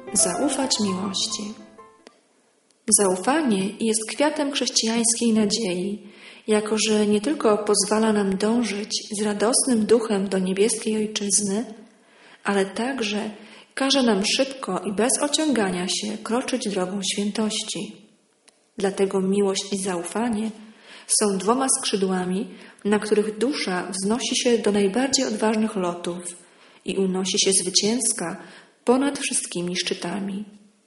Zaufać miłości. Zaufanie jest kwiatem chrześcijańskiej nadziei, jako że nie tylko pozwala nam dążyć z radosnym duchem do niebieskiej Ojczyzny, ale także każe nam szybko i bez ociągania się kroczyć drogą świętości. Dlatego miłość i zaufanie są dwoma skrzydłami, na których dusza wznosi się do najbardziej odważnych lotów i unosi się zwycięska ponad wszystkimi szczytami.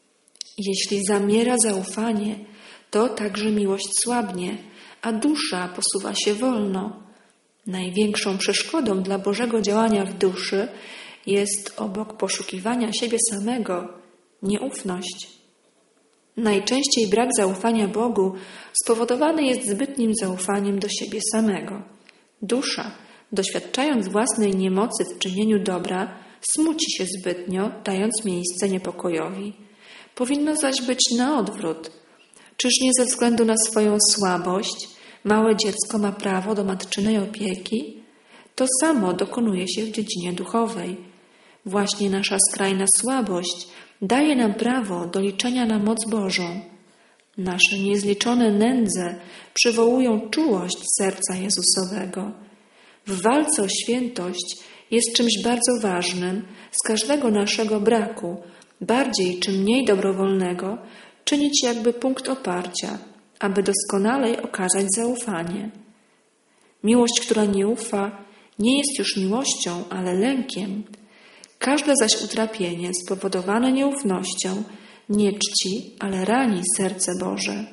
Jeśli zamiera zaufanie, to także miłość słabnie, a dusza posuwa się wolno. Największą przeszkodą dla Bożego działania w duszy jest obok poszukiwania siebie samego nieufność. Najczęściej brak zaufania Bogu spowodowany jest zbytnim zaufaniem do siebie samego. Dusza, doświadczając własnej niemocy w czynieniu dobra, smuci się zbytnio, dając miejsce niepokojowi. Powinno zaś być na odwrót. Czyż nie ze względu na swoją słabość małe dziecko ma prawo do matczynej opieki? To samo dokonuje się w dziedzinie duchowej. Właśnie nasza skrajna słabość daje nam prawo do liczenia na moc Bożą. Nasze niezliczone nędze przywołują czułość serca Jezusowego. W walce o świętość jest czymś bardzo ważnym z każdego naszego braku, bardziej czy mniej dobrowolnego, czynić jakby punkt oparcia, aby doskonalej okazać zaufanie. Miłość, która nie ufa, nie jest już miłością, ale lękiem. Każde zaś utrapienie spowodowane nieufnością nie czci, ale rani serce Boże.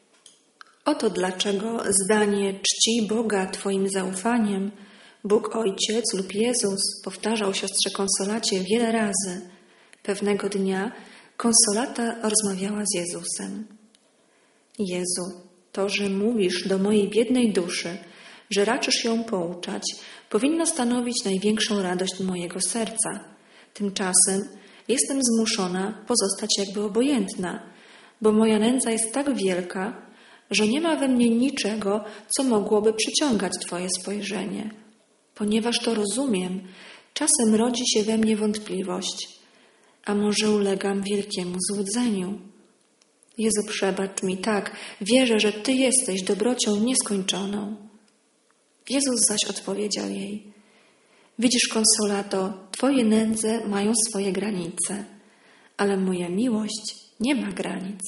Oto dlaczego zdanie czci Boga Twoim zaufaniem Bóg Ojciec lub Jezus powtarzał siostrze Konsolacie wiele razy. Pewnego dnia Konsolata rozmawiała z Jezusem. Jezu, to, że mówisz do mojej biednej duszy, że raczysz ją pouczać, powinno stanowić największą radość mojego serca. Tymczasem jestem zmuszona pozostać jakby obojętna, bo moja nędza jest tak wielka, że nie ma we mnie niczego, co mogłoby przyciągać Twoje spojrzenie. Ponieważ to rozumiem, czasem rodzi się we mnie wątpliwość, a może ulegam wielkiemu złudzeniu. Jezu, przebacz mi, tak, wierzę, że Ty jesteś dobrocią nieskończoną. Jezus zaś odpowiedział jej: widzisz, Konsolato, Twoje nędze mają swoje granice, ale moja miłość nie ma granic.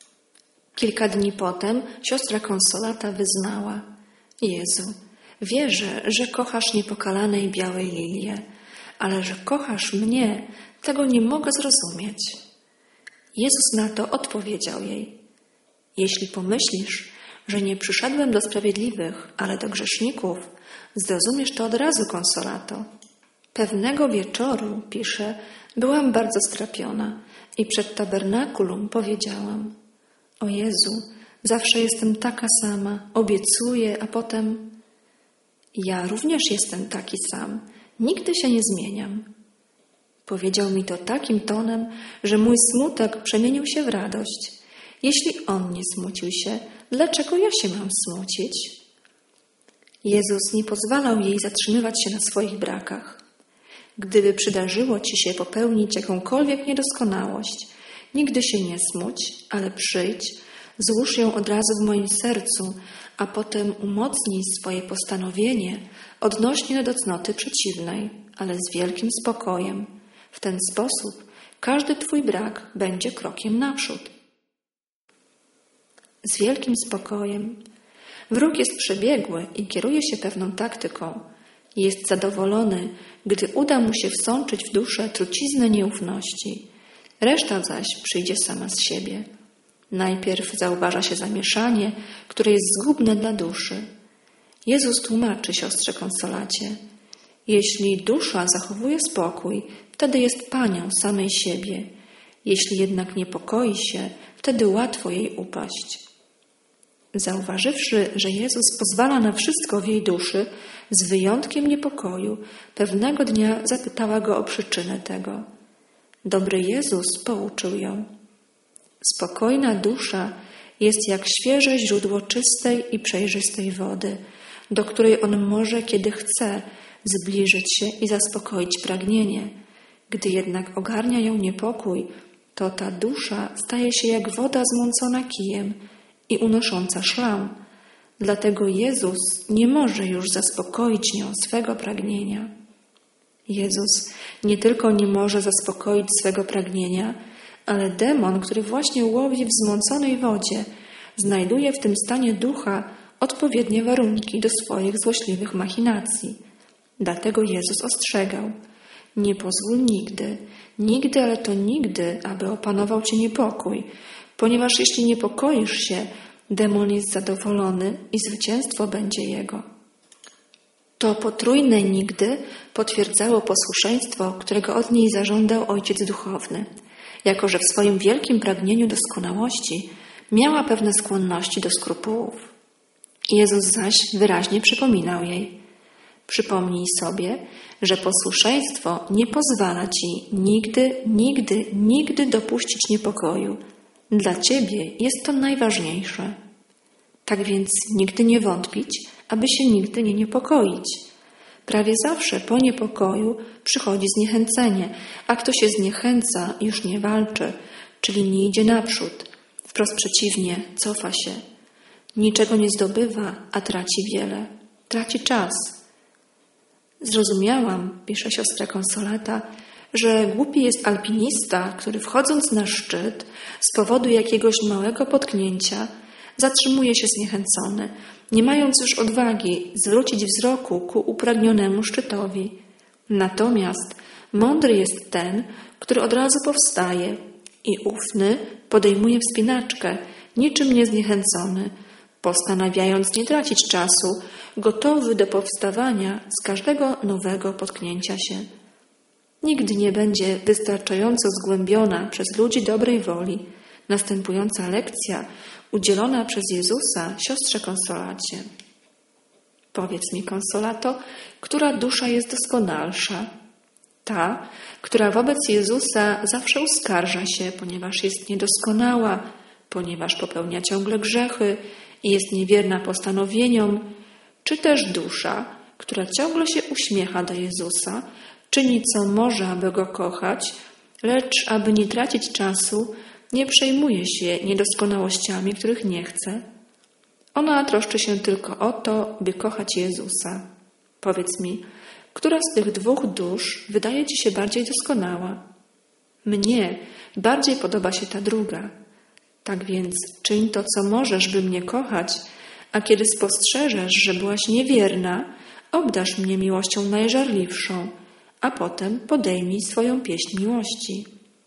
Kilka dni potem siostra Konsolata wyznała: Jezu, wierzę, że kochasz niepokalanej białej lilie, ale że kochasz mnie, tego nie mogę zrozumieć. Jezus na to odpowiedział jej: jeśli pomyślisz, że nie przyszedłem do sprawiedliwych, ale do grzeszników, zrozumiesz to od razu, Konsolato. Pewnego wieczoru, pisze, byłam bardzo strapiona i przed tabernakulum powiedziałam: o Jezu, zawsze jestem taka sama, obiecuję, a potem ja również jestem taki sam, nigdy się nie zmieniam. Powiedział mi to takim tonem, że mój smutek przemienił się w radość. Jeśli on nie smucił się, dlaczego ja się mam smucić? Jezus nie pozwalał jej zatrzymywać się na swoich brakach. Gdyby przydarzyło ci się popełnić jakąkolwiek niedoskonałość, nigdy się nie smuć, ale przyjdź, złóż ją od razu w moim sercu, a potem umocnij swoje postanowienie odnośnie do cnoty przeciwnej, ale z wielkim spokojem. W ten sposób każdy twój brak będzie krokiem naprzód. Z wielkim spokojem. Wróg jest przebiegły i kieruje się pewną taktyką. Jest zadowolony, gdy uda mu się wsączyć w duszę truciznę nieufności. Reszta zaś przyjdzie sama z siebie. Najpierw zauważa się zamieszanie, które jest zgubne dla duszy. Jezus tłumaczy siostrze Konsolacie: jeśli dusza zachowuje spokój, wtedy jest panią samej siebie. Jeśli jednak niepokoi się, wtedy łatwo jej upaść. Zauważywszy, że Jezus pozwala na wszystko w jej duszy, z wyjątkiem niepokoju, pewnego dnia zapytała Go o przyczynę tego. Dobry Jezus pouczył ją: spokojna dusza jest jak świeże źródło czystej i przejrzystej wody, do której on może, kiedy chce, zbliżyć się i zaspokoić pragnienie. Gdy jednak ogarnia ją niepokój, to ta dusza staje się jak woda zmącona kijem i unosząca szlam. Dlatego Jezus nie może już zaspokoić nią swego pragnienia. Jezus nie tylko nie może zaspokoić swego pragnienia, ale demon, który właśnie łowi w zmąconej wodzie, znajduje w tym stanie ducha odpowiednie warunki do swoich złośliwych machinacji. Dlatego Jezus ostrzegał: nie pozwól nigdy, ale to nigdy, aby opanował cię niepokój, ponieważ jeśli niepokoisz się, demon jest zadowolony i zwycięstwo będzie jego. To potrójne nigdy potwierdzało posłuszeństwo, którego od niej zażądał Ojciec Duchowny, jako że w swoim wielkim pragnieniu doskonałości miała pewne skłonności do skrupułów. Jezus zaś wyraźnie przypominał jej: przypomnij sobie, że posłuszeństwo nie pozwala ci nigdy dopuścić niepokoju. Dla ciebie jest to najważniejsze. Tak więc nigdy nie wątpić, aby się nigdy nie niepokoić. Prawie zawsze po niepokoju przychodzi zniechęcenie, a kto się zniechęca, już nie walczy, czyli nie idzie naprzód. Wprost przeciwnie, cofa się. Niczego nie zdobywa, a traci wiele. Traci czas. Zrozumiałam, pisze siostra Consolata, że głupi jest alpinista, który wchodząc na szczyt z powodu jakiegoś małego potknięcia zatrzymuje się zniechęcony, nie mając już odwagi zwrócić wzroku ku upragnionemu szczytowi. Natomiast mądry jest ten, który od razu powstaje i ufny podejmuje wspinaczkę, niczym niezniechęcony, postanawiając nie tracić czasu, gotowy do powstawania z każdego nowego potknięcia się. Nigdy nie będzie wystarczająco zgłębiona przez ludzi dobrej woli następująca lekcja udzielona przez Jezusa siostrze Consolacie. Powiedz mi, Consolato, która dusza jest doskonalsza? Ta, która wobec Jezusa zawsze uskarża się, ponieważ jest niedoskonała, ponieważ popełnia ciągle grzechy i jest niewierna postanowieniom, czy też dusza, która ciągle się uśmiecha do Jezusa, czyni co może, aby Go kochać, lecz aby nie tracić czasu, nie przejmuje się niedoskonałościami, których nie chce. Ona troszczy się tylko o to, by kochać Jezusa. Powiedz mi, która z tych dwóch dusz wydaje ci się bardziej doskonała? Mnie bardziej podoba się ta druga. Tak więc czyń to, co możesz, by mnie kochać, a kiedy spostrzeżesz, że byłaś niewierna, obdarz mnie miłością najżarliwszą, a potem podejmij swoją pieśń miłości.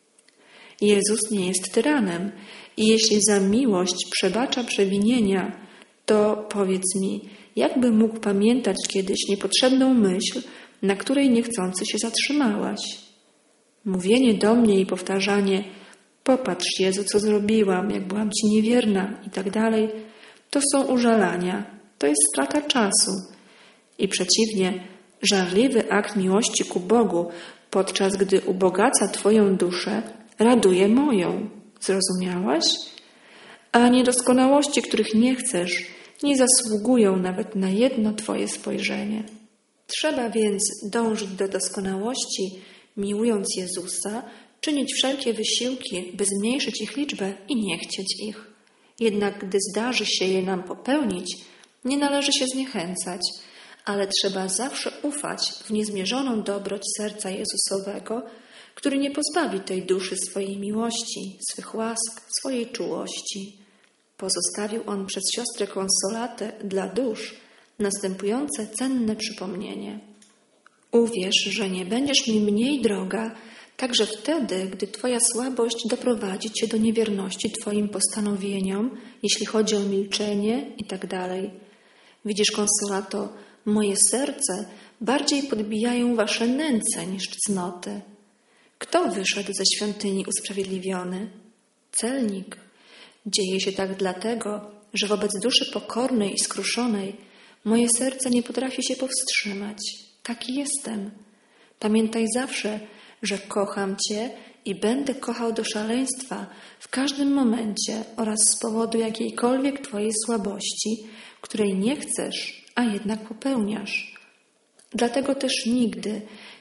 Jezus nie jest tyranem i jeśli za miłość przebacza przewinienia, to powiedz mi, jakby mógł pamiętać kiedyś niepotrzebną myśl, na której niechcący się zatrzymałaś? Mówienie do mnie i powtarzanie: popatrz, Jezu, co zrobiłam, jak byłam Ci niewierna i tak dalej, to są użalania, to jest strata czasu. I przeciwnie, żarliwy akt miłości ku Bogu, podczas gdy ubogaca Twoją duszę, raduje moją. Zrozumiałaś? A niedoskonałości, których nie chcesz, nie zasługują nawet na jedno Twoje spojrzenie. Trzeba więc dążyć do doskonałości, miłując Jezusa, czynić wszelkie wysiłki, by zmniejszyć ich liczbę i nie chcieć ich. Jednak gdy zdarzy się je nam popełnić, nie należy się zniechęcać, ale trzeba zawsze ufać w niezmierzoną dobroć serca Jezusowego, który nie pozbawi tej duszy swojej miłości, swych łask, swojej czułości. Pozostawił On przez siostrę Consolatę dla dusz następujące cenne przypomnienie. Uwierz, że nie będziesz mi mniej droga, także wtedy, gdy Twoja słabość doprowadzi Cię do niewierności Twoim postanowieniom, jeśli chodzi o milczenie i tak dalej. Widzisz, Consolato, moje serce bardziej podbijają Wasze nędze niż cnoty. Kto wyszedł ze świątyni usprawiedliwiony? Celnik. Dzieje się tak dlatego, że wobec duszy pokornej i skruszonej moje serce nie potrafi się powstrzymać. Taki jestem. Pamiętaj zawsze, że kocham Cię i będę kochał do szaleństwa w każdym momencie oraz z powodu jakiejkolwiek Twojej słabości, której nie chcesz, a jednak popełniasz. Dlatego też nigdy,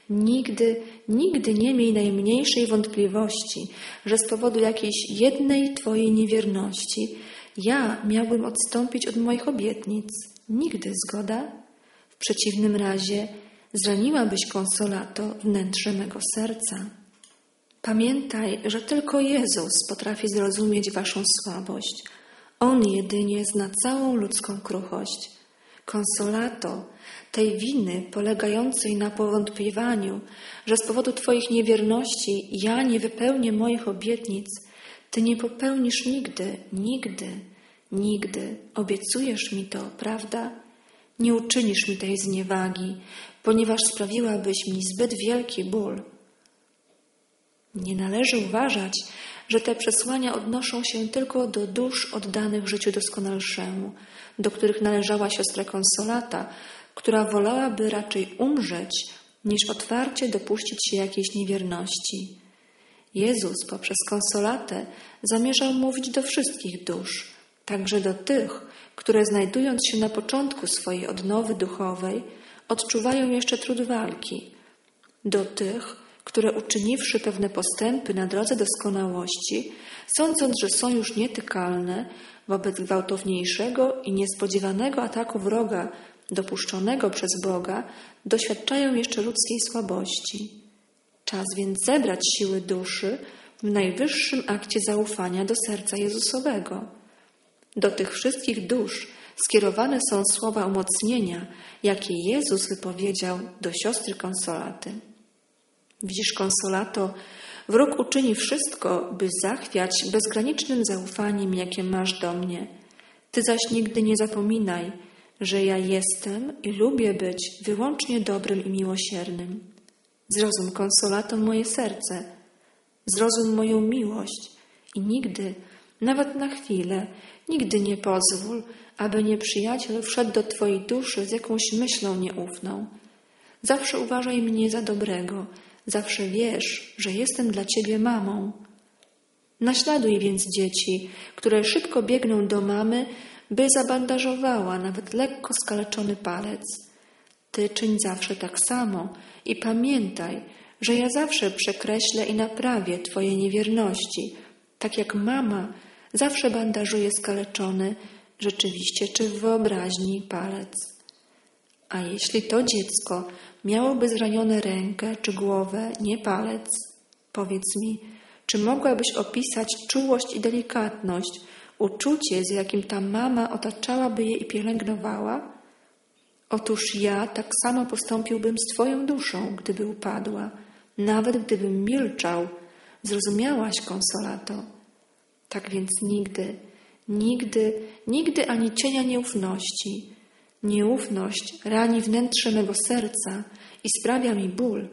Nigdy nie miej najmniejszej wątpliwości, że z powodu jakiejś jednej Twojej niewierności ja miałbym odstąpić od moich obietnic. Nigdy, zgoda? W przeciwnym razie zraniłabyś, Konsolato, wnętrze mego serca. Pamiętaj, że tylko Jezus potrafi zrozumieć waszą słabość. On jedynie zna całą ludzką kruchość. Konsolato, tej winy polegającej na powątpiewaniu, że z powodu Twoich niewierności ja nie wypełnię moich obietnic, Ty nie popełnisz nigdy. Obiecujesz mi to, prawda? Nie uczynisz mi tej zniewagi, ponieważ sprawiłabyś mi zbyt wielki ból. Nie należy uważać, że te przesłania odnoszą się tylko do dusz oddanych życiu doskonalszemu, do których należała siostra Konsolata, która wolałaby raczej umrzeć, niż otwarcie dopuścić się jakiejś niewierności. Jezus poprzez Konsolatę zamierzał mówić do wszystkich dusz, także do tych, które znajdując się na początku swojej odnowy duchowej, odczuwają jeszcze trud walki, do tych, które uczyniwszy pewne postępy na drodze doskonałości, sądząc, że są już nietykalne, wobec gwałtowniejszego i niespodziewanego ataku wroga dopuszczonego przez Boga, doświadczają jeszcze ludzkiej słabości. Czas więc zebrać siły duszy w najwyższym akcie zaufania do serca Jezusowego. Do tych wszystkich dusz skierowane są słowa umocnienia, jakie Jezus wypowiedział do siostry Konsolaty. Widzisz, Konsolato, wróg uczyni wszystko, by zachwiać bezgranicznym zaufaniem, jakie masz do mnie. Ty zaś nigdy nie zapominaj, że ja jestem i lubię być wyłącznie dobrym i miłosiernym. Zrozum, Konsolato, moje serce, zrozum moją miłość i nigdy, nawet na chwilę, nigdy nie pozwól, aby nieprzyjaciel wszedł do Twojej duszy z jakąś myślą nieufną. Zawsze uważaj mnie za dobrego, zawsze wiesz, że jestem dla Ciebie mamą. Naśladuj więc dzieci, które szybko biegną do mamy, by zabandażowała nawet lekko skaleczony palec. Ty czyń zawsze tak samo i pamiętaj, że ja zawsze przekreślę i naprawię Twoje niewierności, tak jak mama zawsze bandażuje skaleczony, rzeczywiście czy w wyobraźni, palec. A jeśli to dziecko miałoby zranione rękę czy głowę, nie palec, powiedz mi, czy mogłabyś opisać czułość i delikatność, uczucie, z jakim ta mama otaczałaby je i pielęgnowała? Otóż ja tak samo postąpiłbym z Twoją duszą, gdyby upadła, nawet gdybym milczał. Zrozumiałaś, Konsolato? Tak więc nigdy ani cienia nieufności. Nieufność rani wnętrze mego serca i sprawia mi ból.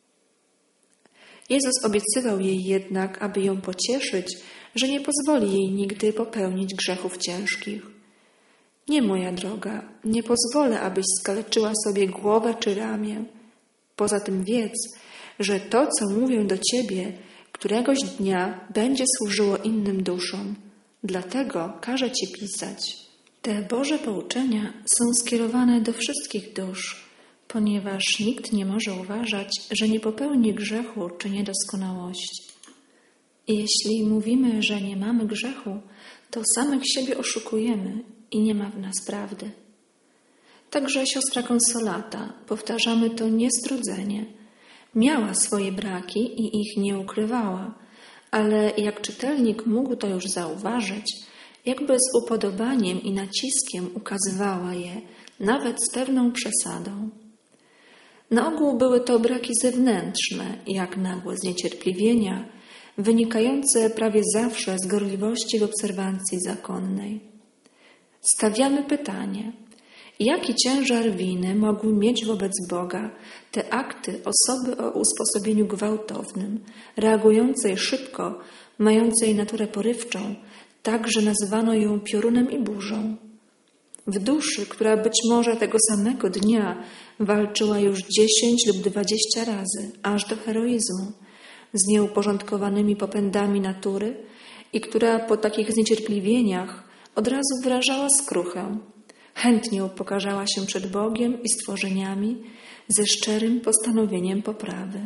Jezus obiecywał jej jednak, aby ją pocieszyć, że nie pozwoli jej nigdy popełnić grzechów ciężkich. Nie, moja droga, nie pozwolę, abyś skaleczyła sobie głowę czy ramię. Poza tym wiedz, że to, co mówię do Ciebie, któregoś dnia będzie służyło innym duszom. Dlatego każę Ci pisać. Te Boże pouczenia są skierowane do wszystkich dusz, ponieważ nikt nie może uważać, że nie popełni grzechu czy niedoskonałości. Jeśli mówimy, że nie mamy grzechu, to samych siebie oszukujemy i nie ma w nas prawdy. Także siostra Konsolata, powtarzamy to niestrudzenie, miała swoje braki i ich nie ukrywała, ale jak czytelnik mógł to już zauważyć, jakby z upodobaniem i naciskiem ukazywała je, nawet z pewną przesadą. Na ogół były to braki zewnętrzne, jak nagłe zniecierpliwienia, wynikające prawie zawsze z gorliwości w obserwancji zakonnej. Stawiamy pytanie, jaki ciężar winy mogły mieć wobec Boga te akty osoby o usposobieniu gwałtownym, reagującej szybko, mającej naturę porywczą, tak, że nazywano ją piorunem i burzą. W duszy, która być może tego samego dnia walczyła już 10 lub 20 razy, aż do heroizmu, z nieuporządkowanymi popędami natury i która po takich zniecierpliwieniach od razu wyrażała skruchę. chętnie upokarzała się przed Bogiem i stworzeniami ze szczerym postanowieniem poprawy.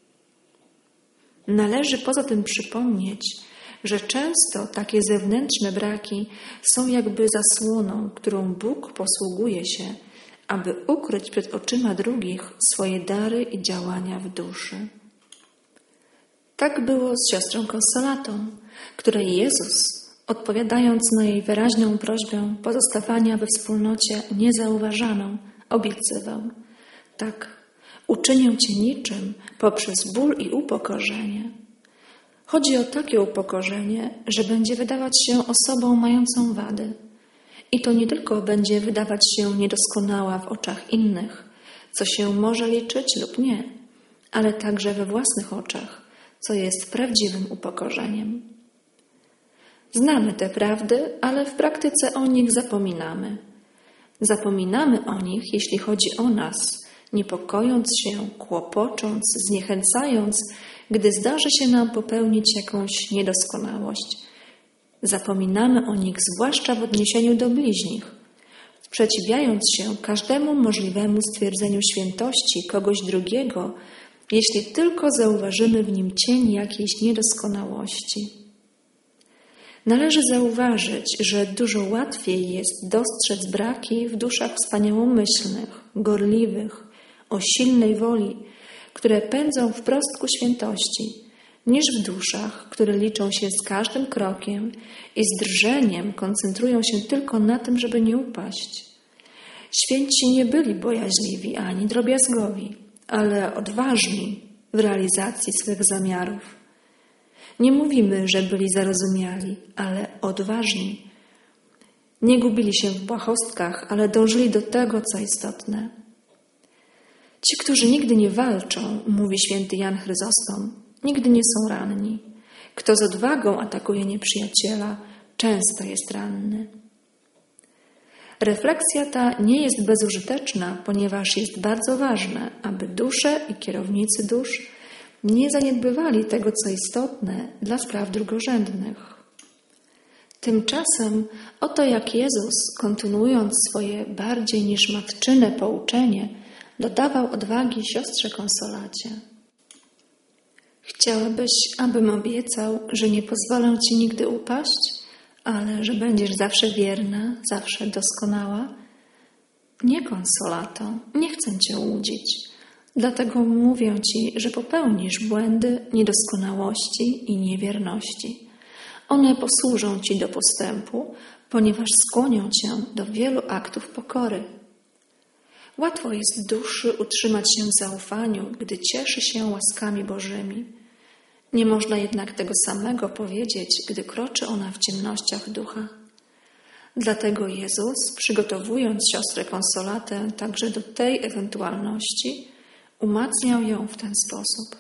Należy poza tym przypomnieć, że często takie zewnętrzne braki są jakby zasłoną, którą Bóg posługuje się, aby ukryć przed oczyma drugich swoje dary i działania w duszy. Tak było z siostrą Konsolatą, której Jezus, odpowiadając na jej wyraźną prośbę pozostawania we wspólnocie niezauważaną, obiecywał: tak, uczynię Cię niczym poprzez ból i upokorzenie. Chodzi o takie upokorzenie, że będzie wydawać się osobą mającą wady. I to nie tylko będzie wydawać się niedoskonała w oczach innych, co się może liczyć lub nie, ale także we własnych oczach, co jest prawdziwym upokorzeniem. Znamy te prawdy, ale w praktyce o nich zapominamy. Zapominamy o nich, jeśli chodzi o nas, niepokojąc się, kłopocząc, zniechęcając, gdy zdarzy się nam popełnić jakąś niedoskonałość. Zapominamy o nich zwłaszcza w odniesieniu do bliźnich, sprzeciwiając się każdemu możliwemu stwierdzeniu świętości kogoś drugiego, jeśli tylko zauważymy w nim cień jakiejś niedoskonałości. Należy zauważyć, że dużo łatwiej jest dostrzec braki w duszach wspaniałomyślnych, gorliwych, o silnej woli, które pędzą wprost ku świętości, niż w duszach, które liczą się z każdym krokiem i z drżeniem koncentrują się tylko na tym, żeby nie upaść. Święci nie byli bojaźliwi ani drobiazgowi, ale odważni w realizacji swych zamiarów. Nie mówimy, że byli zarozumiali, ale odważni. Nie gubili się w błahostkach, ale dążyli do tego, co istotne. Ci, którzy nigdy nie walczą, mówi święty Jan Chryzostom, nigdy nie są ranni. Kto z odwagą atakuje nieprzyjaciela, często jest ranny. Refleksja ta nie jest bezużyteczna, ponieważ jest bardzo ważne, aby dusze i kierownicy dusz nie zaniedbywali tego, co istotne dla spraw drugorzędnych. Tymczasem oto jak Jezus, kontynuując swoje bardziej niż matczyne pouczenie, dodawał odwagi siostrze Konsolacie. Chciałabyś, abym obiecał, że nie pozwolę Ci nigdy upaść, ale że będziesz zawsze wierna, zawsze doskonała? Nie, Konsolato, nie chcę Cię łudzić. Dlatego mówię Ci, że popełnisz błędy, niedoskonałości i niewierności. One posłużą Ci do postępu, ponieważ skłonią Cię do wielu aktów pokory. Łatwo jest duszy utrzymać się w zaufaniu, gdy cieszy się łaskami Bożymi. Nie można jednak tego samego powiedzieć, gdy kroczy ona w ciemnościach ducha. Dlatego Jezus, przygotowując siostrę Konsolatę także do tej ewentualności, umacniał ją w ten sposób.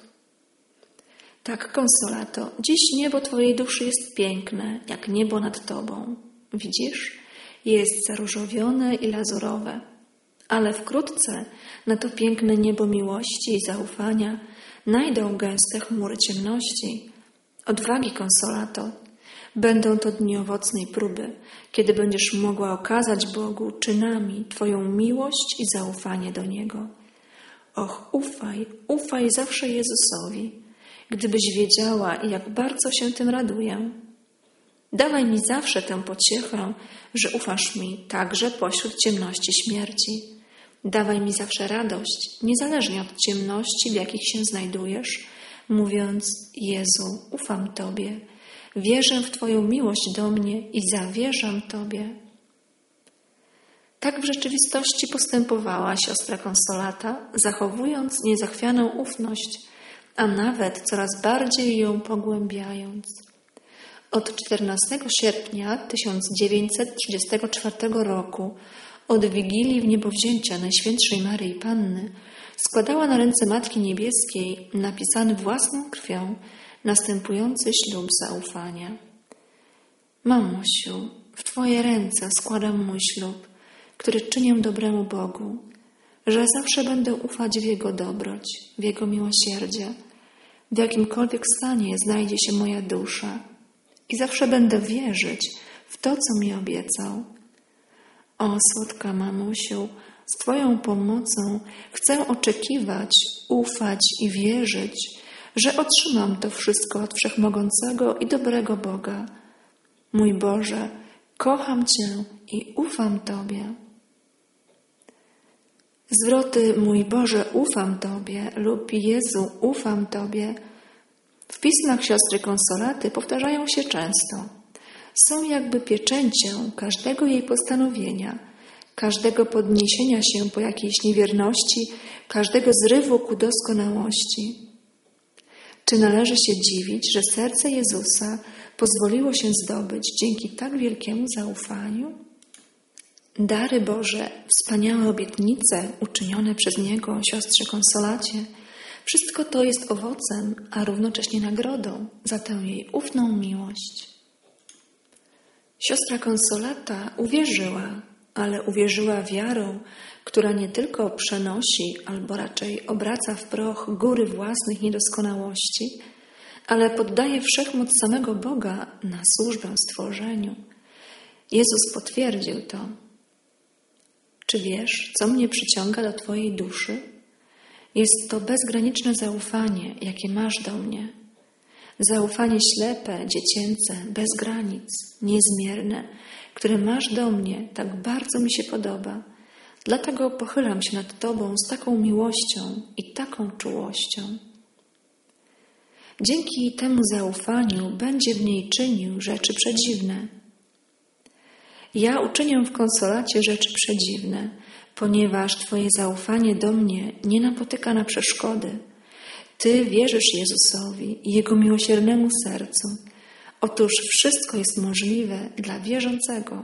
Tak, Konsolato, dziś niebo Twojej duszy jest piękne, jak niebo nad Tobą. Widzisz? Jest zaróżowione i lazurowe. Ale wkrótce na to piękne niebo miłości i zaufania najdą gęste chmury ciemności. Odwagi, Konsolato. Będą to dni owocnej próby, kiedy będziesz mogła okazać Bogu czynami Twoją miłość i zaufanie do Niego. Och, ufaj zawsze Jezusowi, gdybyś wiedziała, jak bardzo się tym raduję. Dawaj mi zawsze tę pociechę, że ufasz mi także pośród ciemności śmierci. Dawaj mi zawsze radość, niezależnie od ciemności, w jakich się znajdujesz, mówiąc: Jezu, ufam Tobie, wierzę w Twoją miłość do mnie i zawierzam Tobie. Tak w rzeczywistości postępowała siostra Konsolata, zachowując niezachwianą ufność, a nawet coraz bardziej ją pogłębiając. Od 14 sierpnia 1934 roku, od Wigilii Wniebowzięcia Najświętszej Maryi Panny, składała na ręce Matki Niebieskiej, napisany własną krwią, następujący ślub zaufania. Mamusiu, w Twoje ręce składam mój ślub, który czynię dobremu Bogu, że zawsze będę ufać w Jego dobroć, w Jego miłosierdzie, w jakimkolwiek stanie znajdzie się moja dusza i zawsze będę wierzyć w to, co mi obiecał. O, słodka mamusiu, z Twoją pomocą chcę oczekiwać, ufać i wierzyć, że otrzymam to wszystko od Wszechmogącego i dobrego Boga. Mój Boże, kocham Cię i ufam Tobie. Zwroty mój Boże, ufam Tobie lub Jezu, ufam Tobie w pismach siostry Konsolaty powtarzają się często. Są jakby pieczęcią każdego jej postanowienia, każdego podniesienia się po jakiejś niewierności, każdego zrywu ku doskonałości. Czy należy się dziwić, że serce Jezusa pozwoliło się zdobyć dzięki tak wielkiemu zaufaniu? Dary Boże, wspaniałe obietnice uczynione przez Niego siostrze Konsolacie, wszystko to jest owocem, a równocześnie nagrodą za tę jej ufną miłość. Siostra Konsolata uwierzyła, ale uwierzyła wiarą, która nie tylko przenosi, albo raczej obraca w proch góry własnych niedoskonałości, ale poddaje wszechmoc samego Boga na służbę stworzeniu. Jezus potwierdził to. Czy wiesz, co mnie przyciąga do Twojej duszy? Jest to bezgraniczne zaufanie, jakie masz do mnie. Zaufanie ślepe, dziecięce, bez granic, niezmierne, które masz do mnie, tak bardzo mi się podoba. Dlatego pochylam się nad Tobą z taką miłością i taką czułością. Dzięki temu zaufaniu będzie w niej czynił rzeczy przedziwne. Ja uczynię w Konsolacie rzeczy przedziwne, ponieważ Twoje zaufanie do mnie nie napotyka na przeszkody. Ty wierzysz Jezusowi i Jego miłosiernemu sercu. Otóż wszystko jest możliwe dla wierzącego.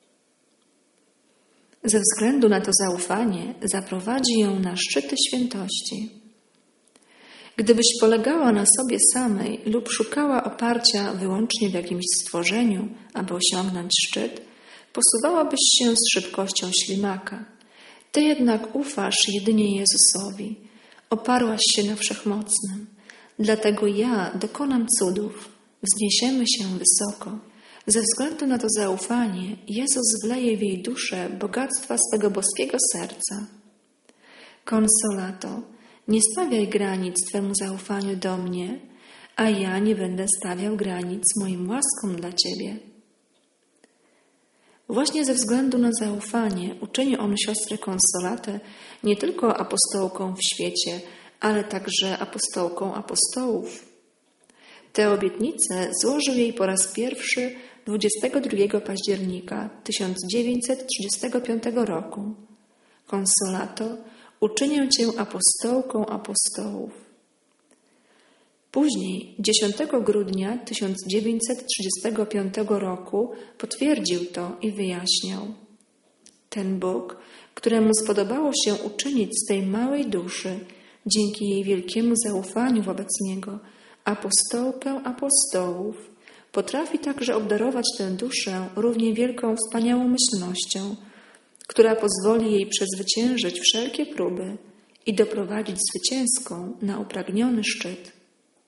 Ze względu na to zaufanie zaprowadzi ją na szczyty świętości. Gdybyś polegała na sobie samej lub szukała oparcia wyłącznie w jakimś stworzeniu, aby osiągnąć szczyt, posuwałabyś się z szybkością ślimaka. Ty jednak ufasz jedynie Jezusowi. Oparłaś się na Wszechmocnym. Dlatego ja dokonam cudów. Wzniesiemy się wysoko. Ze względu na to zaufanie Jezus wleje w jej duszę bogactwa swego boskiego serca. Konsolato, nie stawiaj granic Twemu zaufaniu do mnie, a ja nie będę stawiał granic moim łaskom dla Ciebie. Właśnie ze względu na zaufanie uczyni on siostrę Konsolatę nie tylko apostołką w świecie, ale także apostołką apostołów. Te obietnice złożył jej po raz pierwszy 22 października 1935 roku. Konsolato, uczynię Cię apostołką apostołów. Później, 10 grudnia 1935 roku, potwierdził to i wyjaśniał. Ten Bóg, któremu spodobało się uczynić z tej małej duszy, dzięki jej wielkiemu zaufaniu wobec Niego, apostołkę apostołów, potrafi także obdarować tę duszę równie wielką wspaniałomyślnością, która pozwoli jej przezwyciężyć wszelkie próby i doprowadzić zwycięską na upragniony szczyt.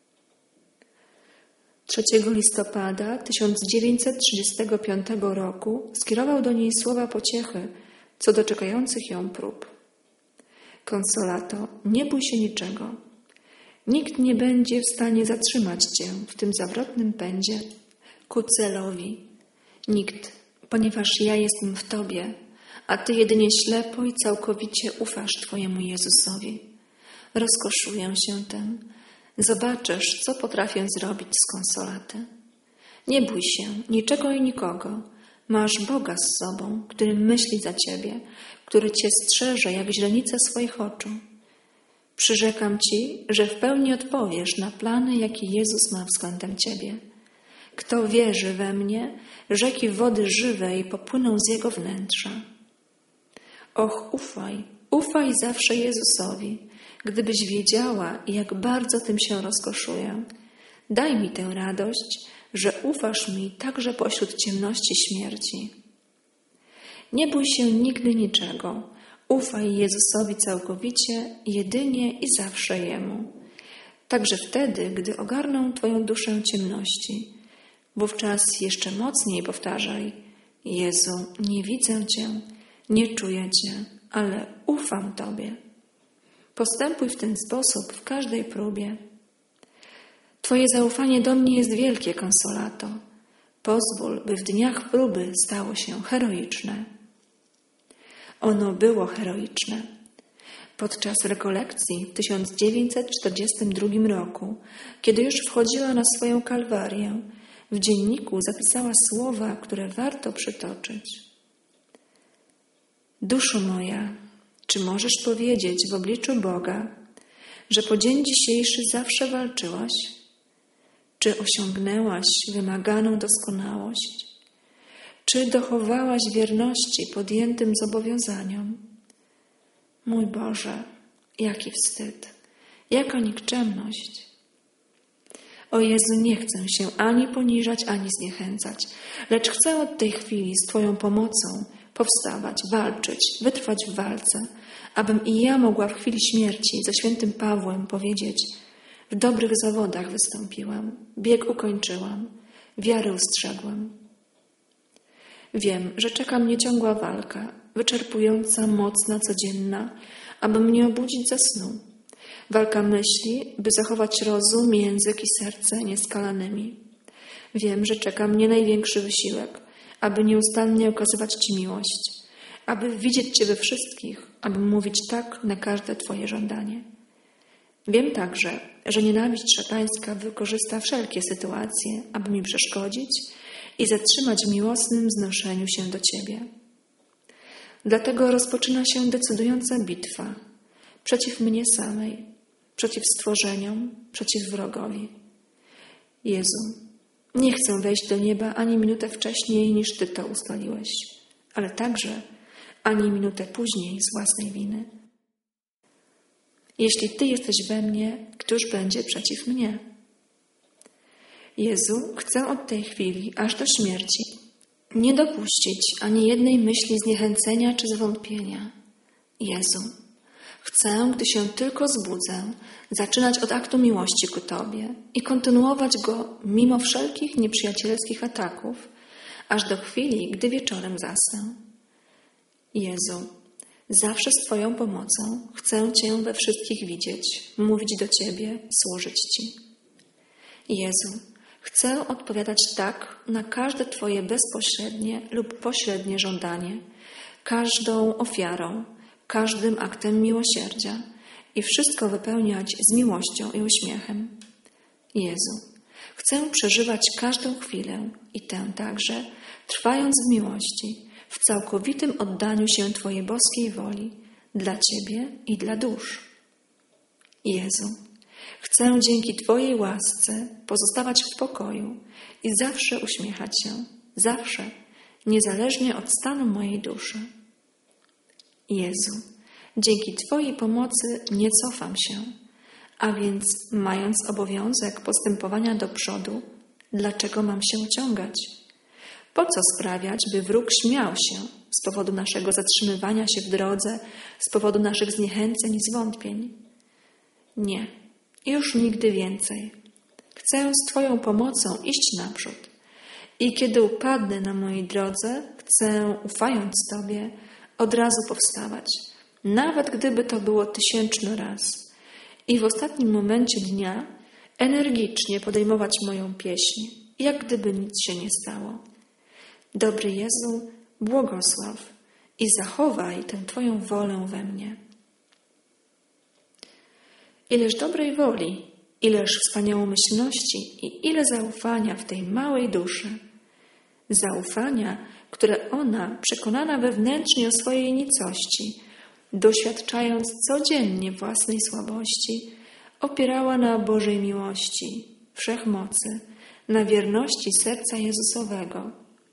3 listopada 1935 roku skierował do niej słowa pociechy co do czekających ją prób. Konsolato, nie bój się niczego. Nikt nie będzie w stanie zatrzymać Cię w tym zawrotnym pędzie ku celowi. Nikt, ponieważ ja jestem w Tobie, a Ty jedynie ślepo i całkowicie ufasz Twojemu Jezusowi. Rozkoszuję się tym. Zobaczysz, co potrafię zrobić z Konsolaty. Nie bój się niczego i nikogo. Masz Boga z sobą, który myśli za Ciebie, który Cię strzeże jak źrenice swoich oczu. Przyrzekam Ci, że w pełni odpowiesz na plany, jakie Jezus ma względem Ciebie. Kto wierzy we mnie, rzeki wody żywej popłyną z jego wnętrza. Och, ufaj zawsze Jezusowi, gdybyś wiedziała, jak bardzo tym się rozkoszuję. Daj mi tę radość, że ufasz mi także pośród ciemności śmierci. Nie bój się nigdy niczego. Ufaj Jezusowi całkowicie, jedynie i zawsze Jemu. Także wtedy, gdy ogarną Twoją duszę ciemności. Wówczas jeszcze mocniej powtarzaj: Jezu, nie widzę Cię, Nie czuję Cię, ale ufam Tobie. Postępuj w ten sposób w każdej próbie. Twoje zaufanie do mnie jest wielkie, Consolato. Pozwól, by w dniach próby stało się heroiczne. Ono było heroiczne. Podczas rekolekcji w 1942 roku, kiedy już wchodziła na swoją kalwarię, w dzienniku zapisała słowa, które warto przytoczyć. Duszo moja, czy możesz powiedzieć w obliczu Boga, że po dzień dzisiejszy zawsze walczyłaś? Czy osiągnęłaś wymaganą doskonałość? Czy dochowałaś wierności podjętym zobowiązaniom? Mój Boże, jaki wstyd, jaka nikczemność. O Jezu, nie chcę się ani poniżać, ani zniechęcać, lecz chcę od tej chwili z Twoją pomocą powstawać, walczyć, wytrwać w walce, abym i ja mogła w chwili śmierci ze świętym Pawłem powiedzieć: w dobrych zawodach wystąpiłam, bieg ukończyłam, wiarę ustrzegłam. Wiem, że czeka mnie ciągła walka, wyczerpująca, mocna, codzienna, aby mnie obudzić ze snu. Walka myśli, by zachować rozum, język i serce nieskalanymi. Wiem, że czeka mnie największy wysiłek, aby nieustannie okazywać Ci miłość, aby widzieć Cię we wszystkich, aby mówić tak na każde Twoje żądanie. Wiem także, że nienawiść szatańska wykorzysta wszelkie sytuacje, aby mi przeszkodzić i zatrzymać w miłosnym wznoszeniu się do Ciebie. Dlatego rozpoczyna się decydująca bitwa przeciw mnie samej, przeciw stworzeniom, przeciw wrogowi. Jezu, nie chcę wejść do nieba ani minutę wcześniej, niż Ty to ustaliłeś, ale także ani minutę później z własnej winy. Jeśli Ty jesteś we mnie, któż będzie przeciw mnie? Jezu, chcę od tej chwili aż do śmierci nie dopuścić ani jednej myśli zniechęcenia czy zwątpienia. Jezu, chcę, gdy się tylko zbudzę, zaczynać od aktu miłości ku Tobie i kontynuować go mimo wszelkich nieprzyjacielskich ataków, aż do chwili, gdy wieczorem zasnę. Jezu, zawsze z Twoją pomocą chcę Cię we wszystkich widzieć, mówić do Ciebie, służyć Ci. Jezu, chcę odpowiadać tak na każde Twoje bezpośrednie lub pośrednie żądanie, każdą ofiarą, każdym aktem miłosierdzia i wszystko wypełniać z miłością i uśmiechem. Jezu, chcę przeżywać każdą chwilę i tę także, trwając w miłości, w całkowitym oddaniu się Twojej boskiej woli, dla Ciebie i dla dusz. Jezu, chcę dzięki Twojej łasce pozostawać w pokoju i zawsze uśmiechać się, zawsze, niezależnie od stanu mojej duszy. Jezu, dzięki Twojej pomocy nie cofam się, a więc mając obowiązek postępowania do przodu, dlaczego mam się ociągać? Po co sprawiać, by wróg śmiał się z powodu naszego zatrzymywania się w drodze, z powodu naszych zniechęceń i zwątpień? Nie, już nigdy więcej. Chcę z Twoją pomocą iść naprzód. I kiedy upadnę na mojej drodze, chcę, ufając Tobie, od razu powstawać, nawet gdyby to było 1000 raz. I w ostatnim momencie dnia energicznie podejmować moją pieśń, jak gdyby nic się nie stało. Dobry Jezu, błogosław i zachowaj tę Twoją wolę we mnie. Ileż dobrej woli, ileż wspaniałomyślności i ile zaufania w tej małej duszy. Zaufania, które ona, przekonana wewnętrznie o swojej nicości, doświadczając codziennie własnej słabości, opierała na Bożej miłości, wszechmocy, na wierności serca Jezusowego.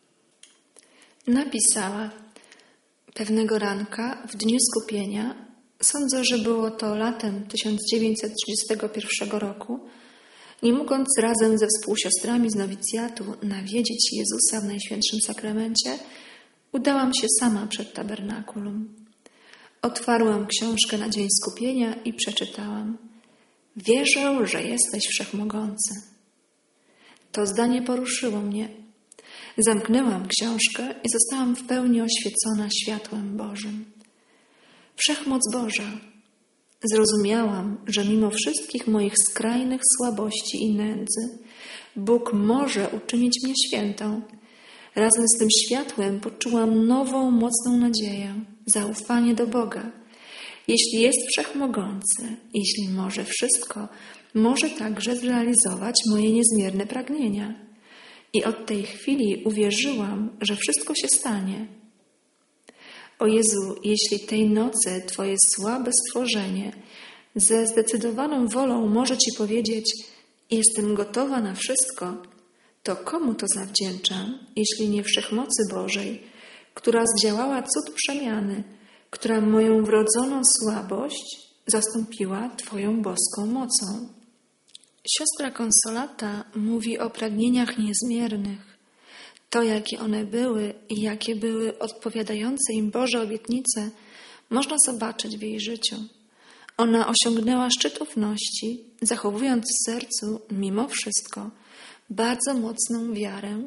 Napisała pewnego ranka w dniu skupienia, sądzę, że było to latem 1931 roku, nie mogąc razem ze współsiostrami z nowicjatu nawiedzić Jezusa w Najświętszym Sakramencie, udałam się sama przed tabernakulum. Otwarłam książkę na dzień skupienia i przeczytałam: Wierzę, że jesteś wszechmogący. To zdanie poruszyło mnie. Zamknęłam książkę i zostałam w pełni oświecona światłem Bożym. Wszechmoc Boża. Zrozumiałam, że mimo wszystkich moich skrajnych słabości i nędzy, Bóg może uczynić mnie świętą. Razem z tym światłem poczułam nową, mocną nadzieję, zaufanie do Boga. Jeśli jest wszechmogący, jeśli może wszystko, może także zrealizować moje niezmierne pragnienia. I od tej chwili uwierzyłam, że wszystko się stanie. O Jezu, jeśli tej nocy Twoje słabe stworzenie ze zdecydowaną wolą może Ci powiedzieć: jestem gotowa na wszystko, to komu to zawdzięczam, jeśli nie wszechmocy Bożej, która zdziałała cud przemiany, która moją wrodzoną słabość zastąpiła Twoją boską mocą. Siostra Konsolata mówi o pragnieniach niezmiernych. To, jakie one były i jakie były odpowiadające im Boże obietnice, można zobaczyć w jej życiu. Ona osiągnęła szczyt ufności, zachowując w sercu, mimo wszystko, bardzo mocną wiarę,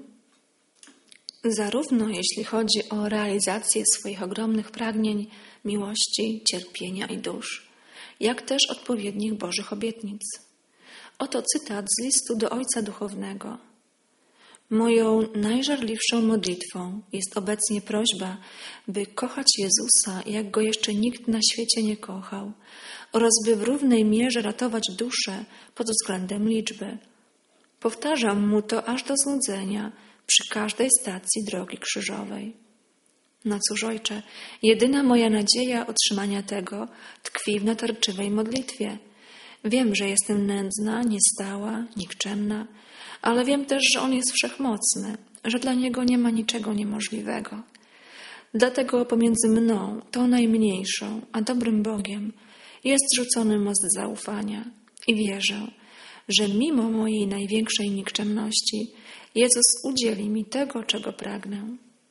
zarówno jeśli chodzi o realizację swoich ogromnych pragnień, miłości, cierpienia i dusz, jak też odpowiednich Bożych obietnic. Oto cytat z listu do Ojca Duchownego. Moją najżarliwszą modlitwą jest obecnie prośba, by kochać Jezusa, jak Go jeszcze nikt na świecie nie kochał, oraz by w równej mierze ratować duszę pod względem liczby. Powtarzam Mu to aż do znudzenia przy każdej stacji drogi krzyżowej. No cóż, Ojcze, jedyna moja nadzieja otrzymania tego tkwi w natarczywej modlitwie. Wiem, że jestem nędzna, niestała, nikczemna, ale wiem też, że On jest wszechmocny, że dla Niego nie ma niczego niemożliwego. Dlatego pomiędzy mną, tą najmniejszą, a dobrym Bogiem jest rzucony most zaufania i wierzę, że mimo mojej największej nikczemności Jezus udzieli mi tego, czego pragnę.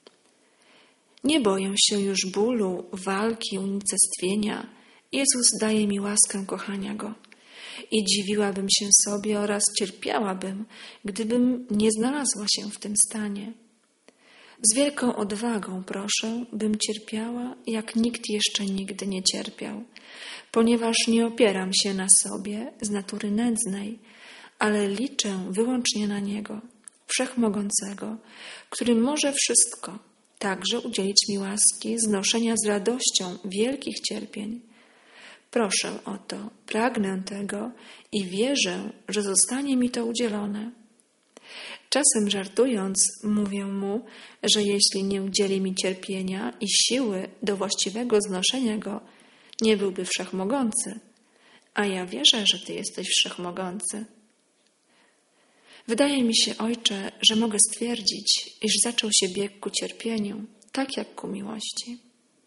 Nie boję się już bólu, walki, unicestwienia. Jezus daje mi łaskę kochania Go. I dziwiłabym się sobie oraz cierpiałabym, gdybym nie znalazła się w tym stanie. Z wielką odwagą proszę, bym cierpiała, jak nikt jeszcze nigdy nie cierpiał, ponieważ nie opieram się na sobie z natury nędznej, ale liczę wyłącznie na Niego, Wszechmogącego, który może wszystko, także udzielić mi łaski znoszenia z radością wielkich cierpień. Proszę o to, pragnę tego i wierzę, że zostanie mi to udzielone. Czasem żartując, mówię Mu, że jeśli nie udzieli mi cierpienia i siły do właściwego znoszenia go, nie byłby wszechmogący. A ja wierzę, że Ty jesteś wszechmogący. Wydaje mi się, Ojcze, że mogę stwierdzić, iż zaczął się bieg ku cierpieniu, tak jak ku miłości.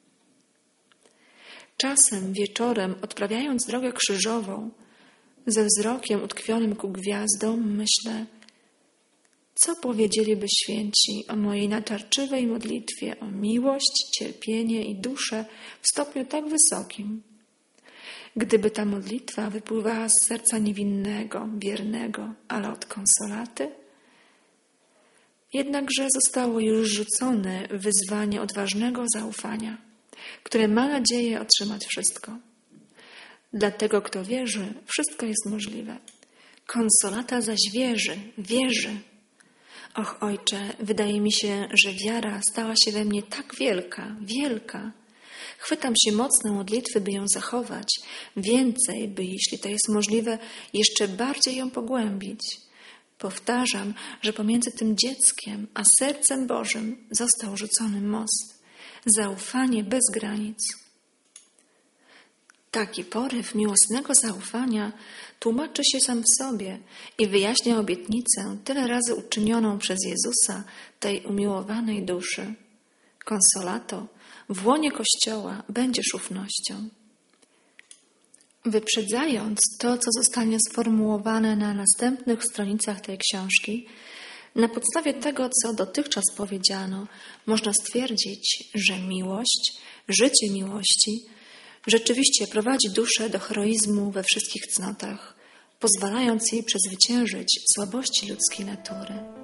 Czasem wieczorem, odprawiając drogę krzyżową, ze wzrokiem utkwionym ku gwiazdom, myślę, co powiedzieliby święci o mojej natarczywej modlitwie o miłość, cierpienie i duszę w stopniu tak wysokim. Gdyby ta modlitwa wypływała z serca niewinnego, wiernego, ale od Konsolaty? Jednakże zostało już rzucone wyzwanie odważnego zaufania, które ma nadzieję otrzymać wszystko. Dla tego, kto wierzy, wszystko jest możliwe. Konsolata zaś wierzy. Och, Ojcze, wydaje mi się, że wiara stała się we mnie tak wielka. Chwytam się mocno modlitwy, by ją zachować. Więcej, by, jeśli to jest możliwe, jeszcze bardziej ją pogłębić. Powtarzam, że pomiędzy tym dzieckiem a sercem Bożym został rzucony most. Zaufanie bez granic. Taki poryw miłosnego zaufania tłumaczy się sam w sobie i wyjaśnia obietnicę tyle razy uczynioną przez Jezusa tej umiłowanej duszy. Konsolato, w łonie Kościoła będziesz ufnością. Wyprzedzając to, co zostanie sformułowane na następnych stronicach tej książki, na podstawie tego, co dotychczas powiedziano, można stwierdzić, że miłość, życie miłości rzeczywiście prowadzi duszę do heroizmu we wszystkich cnotach, pozwalając jej przezwyciężyć słabości ludzkiej natury.